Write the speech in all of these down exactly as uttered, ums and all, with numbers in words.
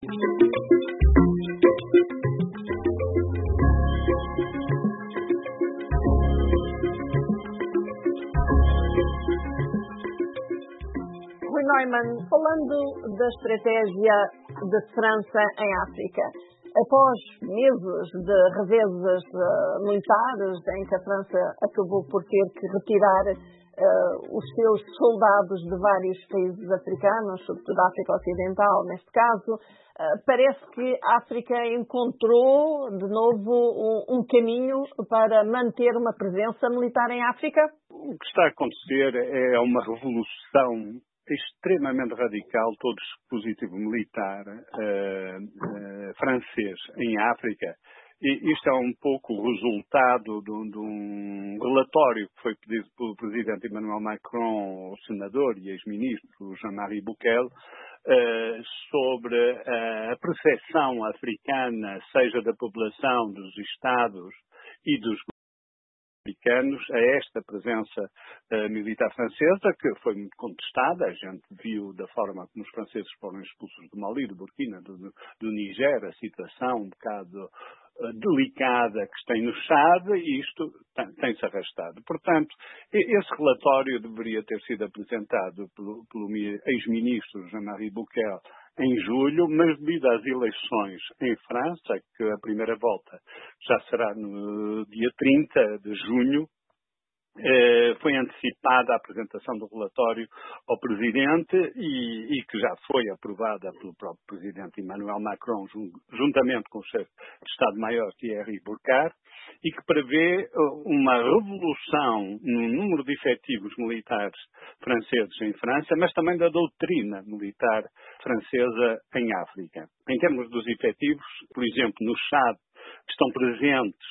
Rui Neumann, falando da estratégia de França em África, após meses de revezes uh, militares em que a França acabou por ter que retirar uh, os seus soldados de vários países africanos, sobretudo a África Ocidental, neste caso, uh, parece que a África encontrou de novo um, um caminho para manter uma presença militar em África? O que está a acontecer é uma revolução extremamente radical, todo dispositivo militar uh, uh, francês em África. E isto é um pouco o resultado de, de um relatório que foi pedido pelo presidente Emmanuel Macron, o senador e ex-ministro Jean-Marie Bockel, uh, sobre uh, a percepção africana, seja da população, dos Estados e dos africanos, a esta presença uh, militar francesa, que foi muito contestada. A gente viu da forma como os franceses foram expulsos do Mali, do Burkina, do, do Niger, a situação um bocado uh, delicada que tem no Chad, e isto tem, tem-se arrastado. Portanto, esse relatório deveria ter sido apresentado pelo, pelo ex-ministro Jean-Marie Bockel em julho, mas devido às eleições em França, que a primeira volta já será no dia trinta de junho, eh, foi antecipada a apresentação do relatório ao Presidente e, e que já foi aprovada pelo próprio Presidente Emmanuel Macron, juntamente com o chefe de Estado-Maior Thierry Burkhard, e que prevê uma revolução no número de efetivos militares franceses em França, mas também da doutrina militar francesa em África. Em termos dos efetivos, por exemplo, no Chad estão presentes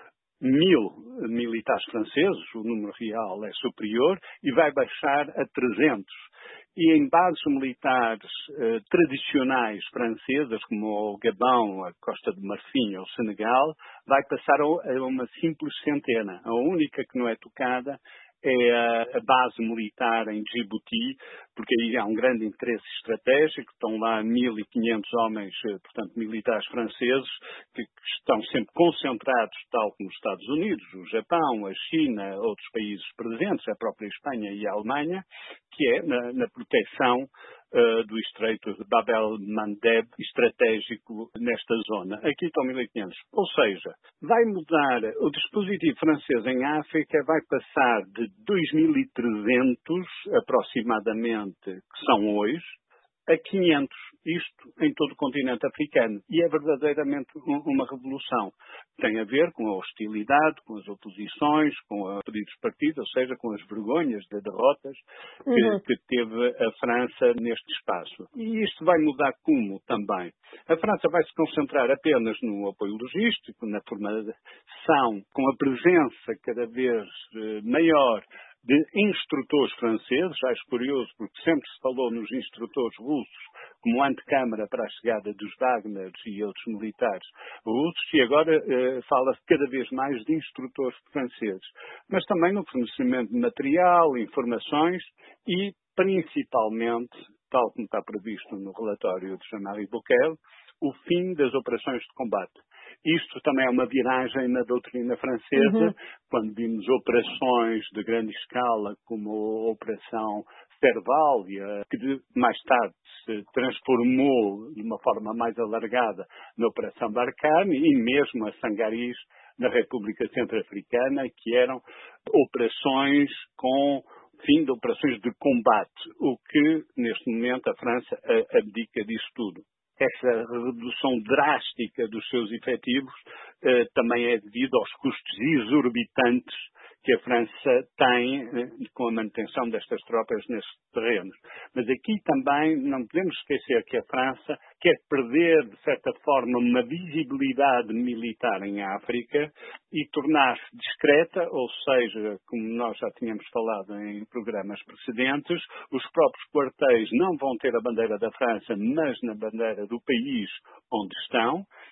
mil militares franceses, o número real é superior, e vai baixar a trezentos. E em bases militares eh, tradicionais francesas, como o Gabão, a Costa de Marfim ou o Senegal, vai passar a, a uma simples centena. A única que não é tocada é a, a base militar em Djibouti, porque aí há um grande interesse estratégico. Estão lá mil e quinhentos homens, portanto, militares franceses, que, que estão sempre concentrados, tal como os Estados Unidos, o Japão, a China, outros países presentes, a própria Espanha e a Alemanha, que é na, na proteção uh, do Estreito de Bab el-Mandeb, estratégico nesta zona. Aqui estão mil e quinhentos. Ou seja, vai mudar, o dispositivo francês em África vai passar de dois mil e trezentos, aproximadamente, que são hoje, a quinhentos, isto em todo o continente africano. E é verdadeiramente uma revolução. Tem a ver com a hostilidade, com as oposições, com a pedidos de partido, ou seja, com as vergonhas de derrotas que, uhum. que teve a França neste espaço. E isto vai mudar como também? A França vai se concentrar apenas no apoio logístico, na formação, com a presença cada vez maior de instrutores franceses. Já é curioso, porque sempre se falou nos instrutores russos como antecâmara para a chegada dos Wagner e outros militares russos, e agora eh, fala-se cada vez mais de instrutores franceses. Mas também no fornecimento de material, informações e, principalmente, tal como está previsto no relatório de Jean-Marie Bockel, o fim das operações de combate. Isto também é uma viragem na doutrina francesa, uhum. quando vimos operações de grande escala, como a Operação Servalia, que mais tarde se transformou de uma forma mais alargada na Operação Barkhane, e mesmo a Sangaris na República Centro-Africana, que eram operações com fim de operações de combate, o que neste momento a França abdica disso tudo. Essa redução drástica dos seus efetivos eh, também é devido aos custos exorbitantes que a França tem eh, com a manutenção destas tropas nestes terrenos. Mas aqui também não podemos esquecer que a França quer perder, de certa forma, uma visibilidade militar em África e tornar-se discreta, ou seja, como nós já tínhamos falado em programas precedentes, os próprios quartéis não vão ter a bandeira da França, mas na bandeira do país onde estão,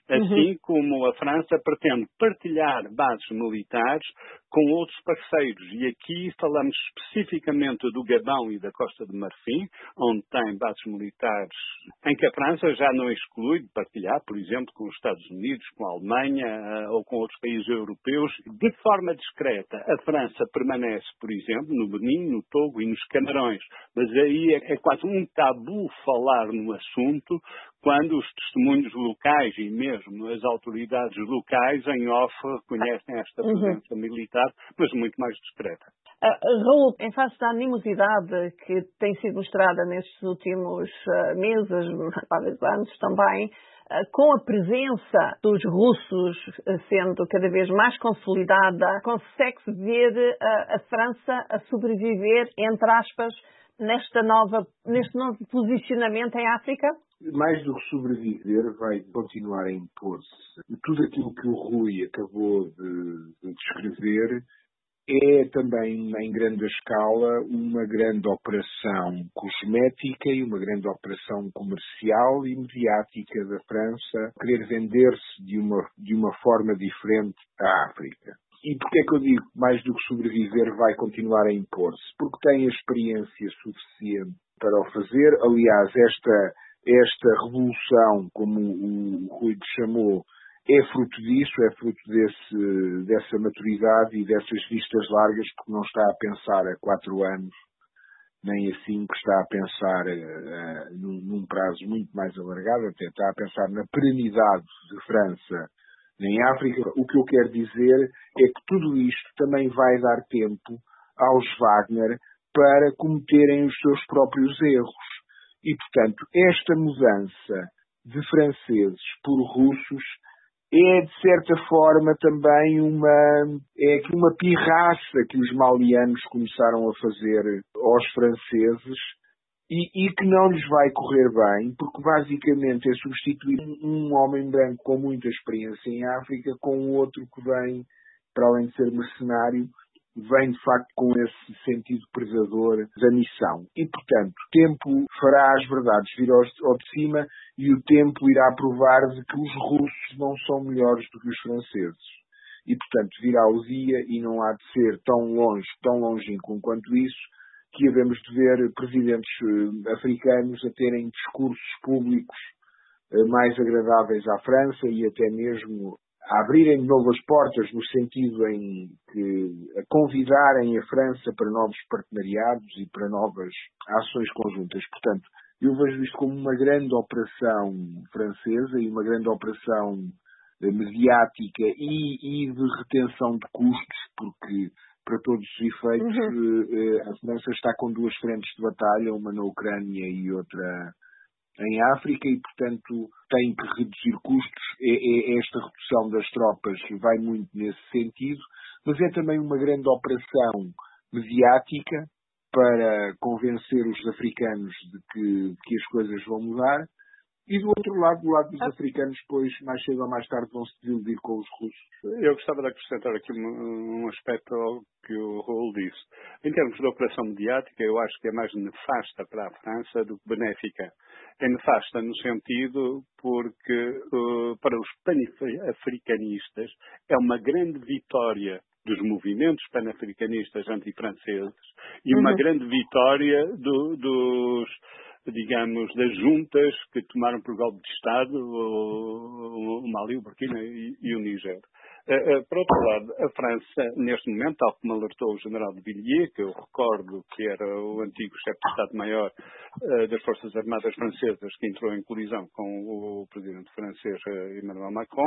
Assim Uhum. como a França pretende partilhar bases militares com outros parceiros. E aqui falamos especificamente do Gabão e da Costa de Marfim, onde tem bases militares em que a França já não exclui de partilhar, por exemplo, com os Estados Unidos, com a Alemanha eh, ou com outros países europeus. De forma discreta, a França permanece, por exemplo, no Benin, no Togo e nos Camarões. Mas aí é, é quase um tabu falar no assunto quando os testemunhos locais e mesmo as autoridades locais em off reconhecem esta Uhum. presença militar, mas muito mais discreta. Uh, Raul, em face da animosidade que tem sido mostrada nestes últimos uh, meses, talvez anos também, uh, com a presença dos russos uh, sendo cada vez mais consolidada, consegue-se ver uh, a França a sobreviver, entre aspas, nesta nova, neste novo posicionamento em África? Mais do que sobreviver, vai continuar a impor-se. Tudo aquilo que o Rui acabou de, de descrever é também, em grande escala, uma grande operação cosmética e uma grande operação comercial e mediática da França, querer vender-se de uma, de uma forma diferente à África. E porquê é que eu digo mais do que sobreviver vai continuar a impor-se? Porque tem a experiência suficiente para o fazer. Aliás, esta, esta revolução, como o, o Rui chamou, é fruto disso, é fruto desse, dessa maturidade e dessas vistas largas, porque não está a pensar a quatro anos, nem a cinco, está a pensar uh, num, num prazo muito mais alargado, até está a pensar na perenidade de França em África. O que eu quero dizer é que tudo isto também vai dar tempo aos Wagner para cometerem os seus próprios erros. E, portanto, esta mudança de franceses por russos é, de certa forma, também uma, é uma pirraça que os malianos começaram a fazer aos franceses e, e que não lhes vai correr bem, porque basicamente é substituir um homem branco com muita experiência em África com outro que vem, para além de ser mercenário, vem de facto com esse sentido predador da missão. E, portanto, o tempo fará as verdades vir ao, ao de cima e o tempo irá provar de que os russos não são melhores do que os franceses. E, portanto, virá o dia e não há de ser tão longe, tão longínquo quanto isso, que havemos de ver presidentes uh, africanos a terem discursos públicos uh, mais agradáveis à França e até mesmo a abrirem novas portas no sentido em que a convidarem a França para novos partenariados e para novas ações conjuntas. Portanto, eu vejo isto como uma grande operação francesa e uma grande operação uh, mediática e, e de retenção de custos, porque para todos os efeitos, uhum. a França está com duas frentes de batalha, uma na Ucrânia e outra em África, e, portanto, tem que reduzir custos. É, é, esta redução das tropas vai muito nesse sentido, mas é também uma grande operação mediática para convencer os africanos de que, que as coisas vão mudar. E do outro lado, do lado dos africanos, pois, mais cedo ou mais tarde vão se desiludir com os russos. Eu gostava de acrescentar aqui um, um aspecto ao que o Raul disse. Em termos de operação mediática, eu acho que é mais nefasta para a França do que benéfica. É nefasta no sentido porque, uh, para os panafricanistas, é uma grande vitória dos movimentos panafricanistas antifranceses e uma uhum. grande vitória do, dos... digamos, das juntas que tomaram por golpe de Estado o, o Mali, o Burkina e, e o Níger. Uh, uh, por outro lado, a França, neste momento, tal como alertou o general de Villiers, que eu recordo que era o antigo chefe de Estado-Maior uh, das Forças Armadas Francesas, que entrou em colisão com o presidente francês uh, Emmanuel Macron,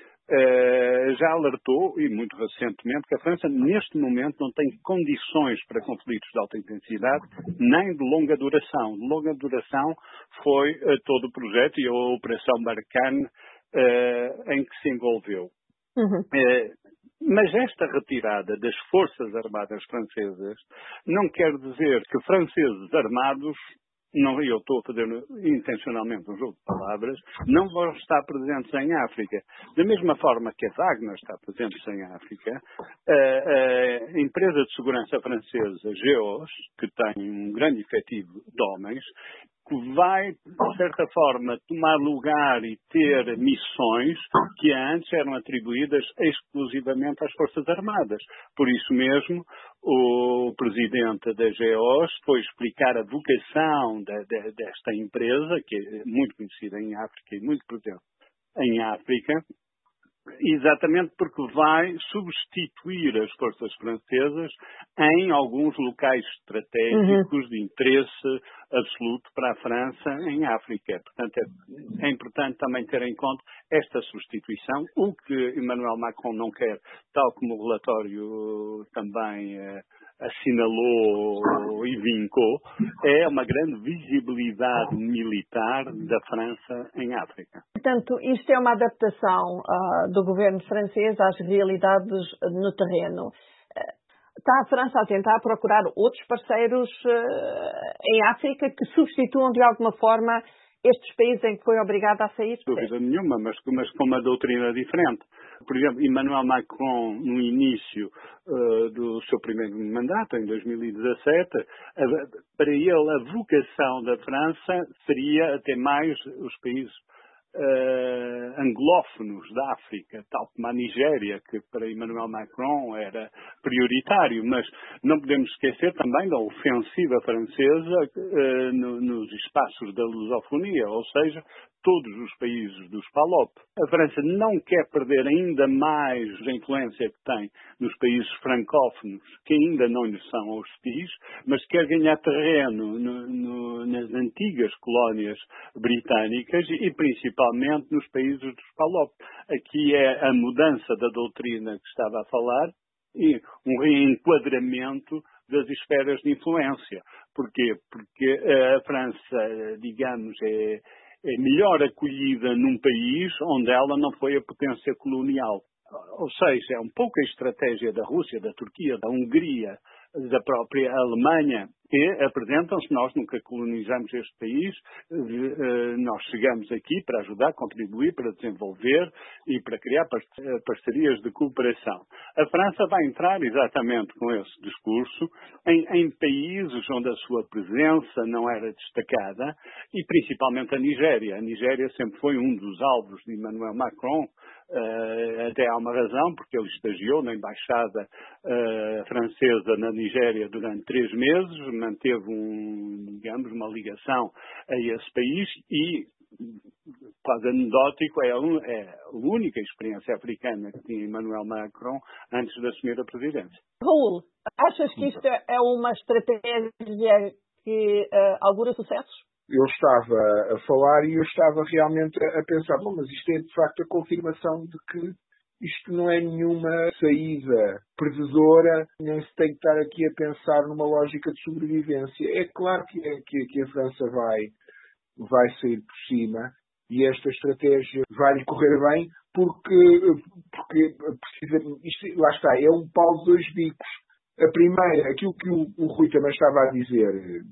Uh, já alertou, e muito recentemente, que a França neste momento não tem condições para conflitos de alta intensidade, nem de longa duração. De longa duração foi uh, todo o projeto e a Operação Barkhane uh, em que se envolveu. Uhum. Uh, mas esta retirada das Forças Armadas Francesas não quer dizer que franceses armados, não, eu estou a fazer intencionalmente um jogo de palavras, não vão estar presentes em África. Da mesma forma que a Wagner está presente em África, a, a empresa de segurança francesa, Geos, que tem um grande efetivo de homens, porque vai, de certa forma, tomar lugar e ter missões que antes eram atribuídas exclusivamente às Forças Armadas. Por isso mesmo, o presidente da G E O S foi explicar a vocação de, de, desta empresa, que é muito conhecida em África e muito presente em África, exatamente porque vai substituir as forças francesas em alguns locais estratégicos uhum. de interesse absoluto para a França em África. Portanto, é, é importante também ter em conta esta substituição, o que Emmanuel Macron não quer, tal como o relatório também eh, assinalou e vincou, é uma grande visibilidade militar da França em África. Portanto, isto é uma adaptação uh, do governo francês às realidades no terreno. Uh, está a França a tentar procurar outros parceiros uh, em África que substituam de alguma forma estes países em que foi obrigado a sair? Sem dúvida nenhuma, mas, mas com uma doutrina diferente. Por exemplo, Emmanuel Macron, no início uh, do seu primeiro mandato, em dois mil e dezassete, uh, para ele a vocação da França seria até mais os países Uh, anglófonos da África, tal como a Nigéria, que para Emmanuel Macron era prioritário, mas não podemos esquecer também da ofensiva francesa uh, no, nos espaços da lusofonia, ou seja, todos os países dos PALOP. A França não quer perder ainda mais a influência que tem nos países francófonos, que ainda não lhe são hostis, mas quer ganhar terreno no, no, nas antigas colónias britânicas e principalmente nos países dos PALOP. Aqui é a mudança da doutrina que estava a falar e um reenquadramento das esferas de influência. Porquê? Porque a França, digamos, é é melhor acolhida num país onde ela não foi a potência colonial. Ou seja, é um pouco a estratégia da Rússia, da Turquia, da Hungria, da própria Alemanha, que apresentam-se, nós nunca colonizamos este país, nós chegamos aqui para ajudar, contribuir, para desenvolver e para criar parcerias de cooperação. A França vai entrar exatamente com esse discurso em, em países onde a sua presença não era destacada e principalmente a Nigéria. A Nigéria sempre foi um dos alvos de Emmanuel Macron. Uh, até há uma razão, porque ele estagiou na embaixada uh, francesa na Nigéria durante três meses, manteve um, digamos, uma ligação a esse país e, quase anedótico, é a, un, é a única experiência africana que tinha Emmanuel Macron antes de assumir a presidência. Raul, achas que isto é uma estratégia que uh, augura sucessos? Eu estava a falar e eu estava realmente a pensar, bom, mas isto é de facto a confirmação de que isto não é nenhuma saída perdedora, nem se tem que estar aqui a pensar numa lógica de sobrevivência. É claro que, é, que, que a França vai, vai sair por cima e esta estratégia vai lhe correr bem porque, porque precisa, isto, lá está, é um pau de dois bicos. A primeira, aquilo que o, o Rui também estava a dizer,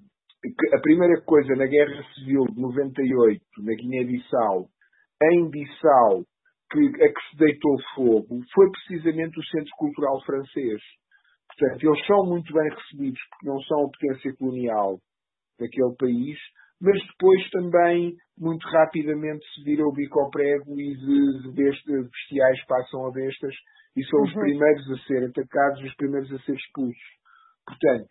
a primeira coisa na Guerra Civil de noventa e oito, na Guiné-Bissau, em Bissau, que, a que se deitou fogo, foi precisamente o Centro Cultural Francês. Portanto, eles são muito bem recebidos porque não são a potência colonial daquele país, mas depois também, muito rapidamente, se vira o bico ao prego e de, de bestiais passam a bestas e são uhum. os primeiros a ser atacados e os primeiros a ser expulsos. Portanto,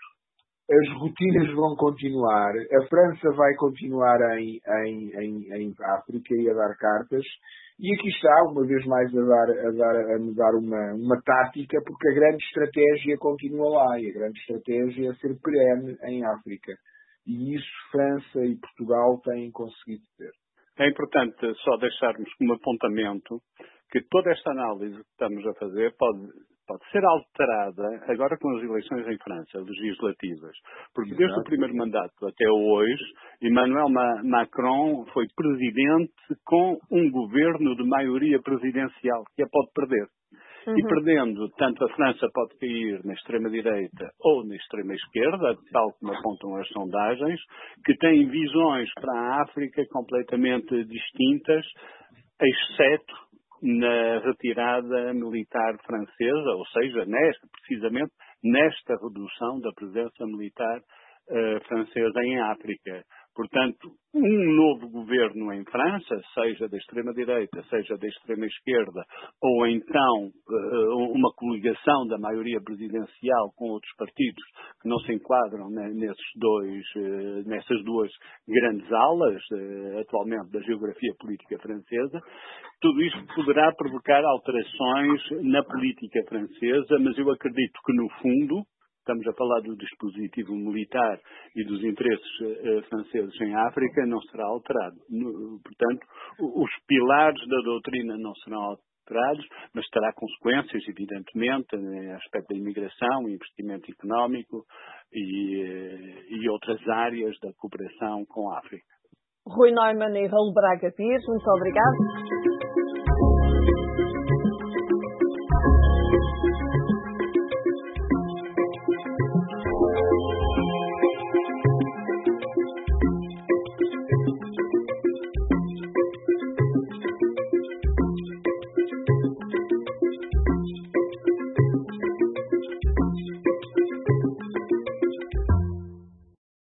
as rotinas vão continuar, a França vai continuar em, em, em, em África e a dar cartas, e aqui está, uma vez mais, a, dar, a, dar, a mudar uma, uma tática, porque a grande estratégia continua lá, e a grande estratégia é ser perene em África. E isso França e Portugal têm conseguido ter. É importante só deixarmos como apontamento que toda esta análise que estamos a fazer pode... pode ser alterada agora com as eleições em França, legislativas. Porque Exato. Desde o primeiro mandato até hoje, Emmanuel Macron foi presidente com um governo de maioria presidencial, que a pode perder. Uhum. E perdendo, tanto a França pode cair na extrema-direita ou na extrema-esquerda, tal como apontam as sondagens, que têm visões para a África completamente distintas, exceto na retirada militar francesa, ou seja, nesta, precisamente nesta redução da presença militar uh, francesa em África. Portanto, um novo governo em França, seja da extrema-direita, seja da extrema-esquerda, ou então uma coligação da maioria presidencial com outros partidos que não se enquadram nesses dois, nessas duas grandes alas, atualmente, da geografia política francesa, tudo isto poderá provocar alterações na política francesa, mas eu acredito que, no fundo, estamos a falar do dispositivo militar e dos interesses uh, franceses em África, não será alterado. No, portanto, os pilares da doutrina não serão alterados, mas terá consequências, evidentemente, no aspecto da imigração, investimento económico e, uh, e outras áreas da cooperação com a África. Rui Neumann e Raul Braga Pires, muito obrigado.